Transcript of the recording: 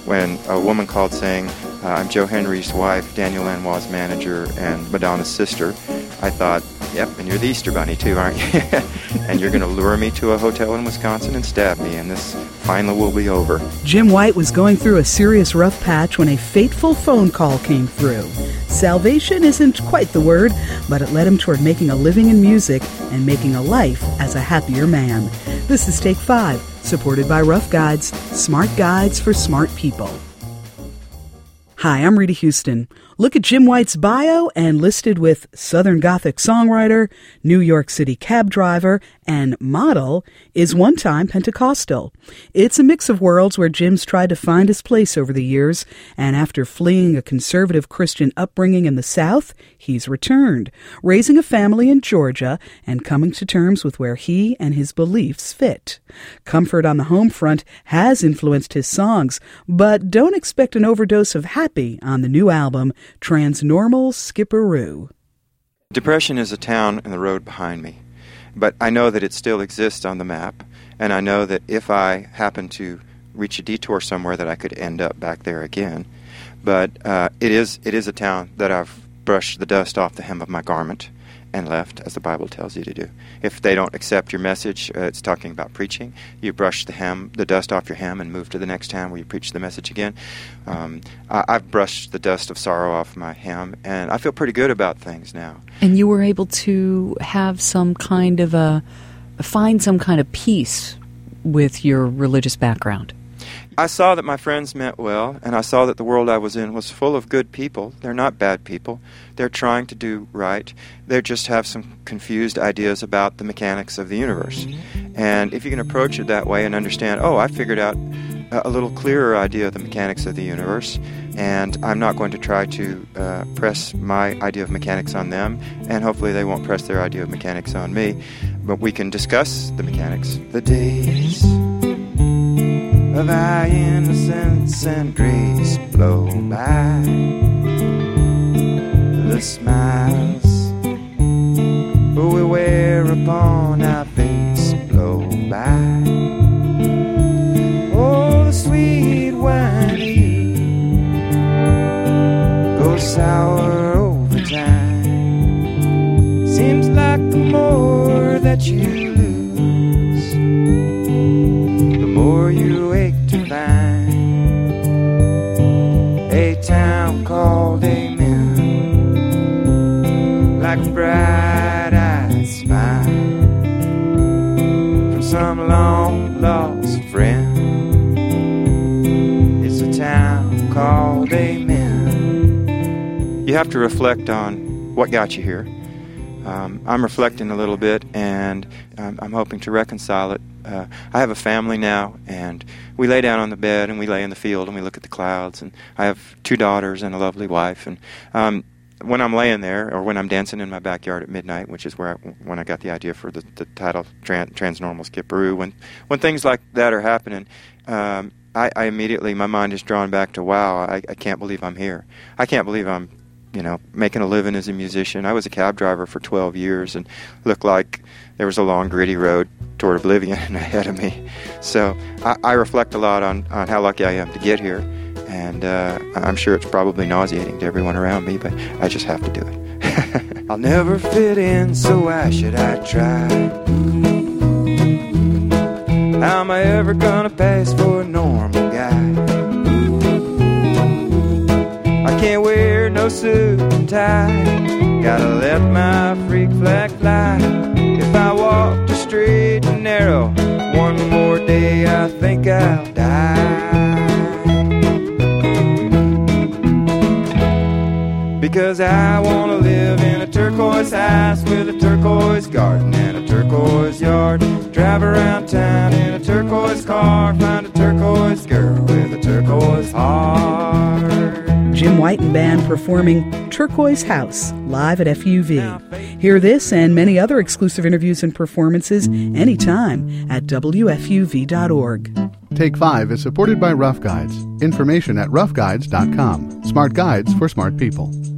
when a woman called saying, I'm Joe Henry's wife, Daniel Lanois' manager, and Madonna's sister, I thought, yep, and you're the Easter Bunny too, aren't you? And you're going to lure me to a hotel in Wisconsin and stab me, and this finally will be over. Jim White was going through a serious rough patch when a fateful phone call came through. Salvation isn't quite the word, but it led him toward making a living in music and making a life as a happier man. This is Take 5, supported by Rough Guides, smart guides for smart people. Hi, I'm Rita Houston. Look at Jim White's bio, and listed with Southern Gothic songwriter, New York City cab driver, and model is one-time Pentecostal. It's a mix of worlds where Jim's tried to find his place over the years, and after fleeing a conservative Christian upbringing in the South, he's returned, raising a family in Georgia and coming to terms with where he and his beliefs fit. Comfort on the home front has influenced his songs, but don't expect an overdose of happy on the new album, Transnormal Skipperoo. Depression is a town and the road behind me, but I know that it still exists on the map, and I know that if I happen to reach a detour somewhere that I could end up back there again. But it is a town that I've brushed the dust off the hem of my garment and left, as the Bible tells you to do. If they don't accept your message, it's talking about preaching, you brush the dust off your hem and move to the next town where you preach the message again. I've brushed the dust of sorrow off my hem, and I feel pretty good about things now. And you were able to have find some kind of peace with your religious background. I saw that my friends meant well, and I saw that the world I was in was full of good people. They're not bad people. They're trying to do right. They just have some confused ideas about the mechanics of the universe. And if you can approach it that way and understand, I figured out a little clearer idea of the mechanics of the universe, and I'm not going to try to press my idea of mechanics on them, and hopefully they won't press their idea of mechanics on me, but we can discuss the mechanics. The days of our innocence and grace blow by. The smiles we wear upon our face blow by. Oh, the sweet wine of you goes sour over time. Seems like the more that you lose, the more you ache to find a town called Amen, like a bright-eyed smile from some long-lost friend. It's a town called Amen. You have to reflect on what got you here. I'm reflecting a little bit, and I'm hoping to reconcile it. I have a family now, and we lay down on the bed and we lay in the field and we look at the clouds, and I have 2 daughters and a lovely wife, and when I'm laying there, or when I'm dancing in my backyard at midnight, which is when I got the idea for the title Transnormal Skipperoo, when things like that are happening, I immediately, my mind is drawn back to, wow, I can't believe I'm here. I can't believe I'm making a living as a musician. I was a cab driver for 12 years and looked like there was a long, gritty road toward oblivion ahead of me. So I reflect a lot on how lucky I am to get here, and I'm sure it's probably nauseating to everyone around me, but I just have to do it. I'll never fit in, so why should I try? How am I ever gonna pass for a normal guy? I can't wear no suit and tie, gotta let my freak flag fly. If I walk the straight and narrow one more day, I think I'll die. Because I wanna live in a turquoise house with a turquoise garden and a turquoise yard. Drive around town in a turquoise car, find a turquoise girl with a turquoise heart. Jim White and band performing Turquoise House live at FUV. Hear this and many other exclusive interviews and performances anytime at WFUV.org. Take 5 is supported by Rough Guides. Information at roughguides.com. Smart guides for smart people.